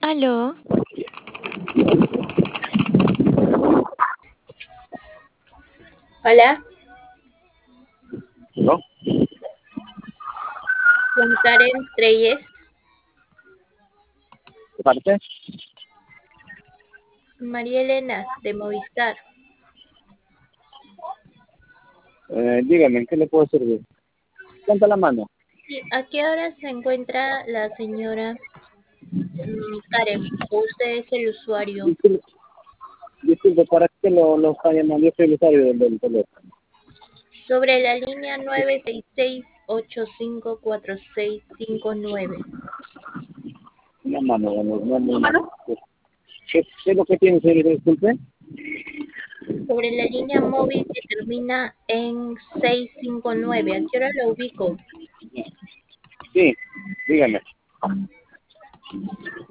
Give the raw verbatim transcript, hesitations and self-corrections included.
Aló, Hola, ¿No? con Karen Treyes. ¿De parte? María Elena, de Movistar. Eh, dígame, ¿en qué le puedo servir? Levanta la mano. Sí, ¿a qué hora se encuentra la señora mm, Karen? ¿O usted es el usuario? Disculpe, disculpe, ¿para qué lo, lo está llamando? Yo soy el usuario del, del teléfono. Sobre la línea nueve seis seis, ocho cinco cuatro seis cinco nueve. Una mano, bueno, no, no, no. ¿Qué, ¿Qué es lo que tiene, señor? Disculpe. Sobre la línea móvil que termina en seiscientos cincuenta y nueve. ¿A qué hora lo ubico? Sí, dígame.